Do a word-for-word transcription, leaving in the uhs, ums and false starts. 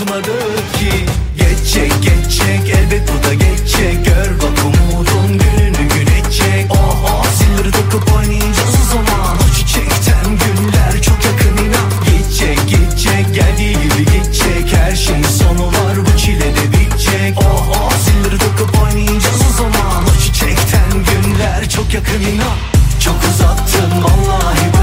unutmadı ki. Geçecek geçecek elbet bu da geçecek. Gör bak umudun gününü gün edecek. Oh oh zilleri takıp oynayacağız o zaman. O çiçekten günler çok yakın inan. Gidecek gidecek geldiği gibi gidecek. Her şeyin sonu var bu çile de bitecek. Oh oh zilleri takıp oynayacağız o zaman. O çiçekten günler çok yakın inan. Çok uzattın vallahi.